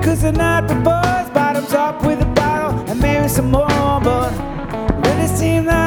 'cause the night before bottoms up with a bottle and maybe some more, but really seemed like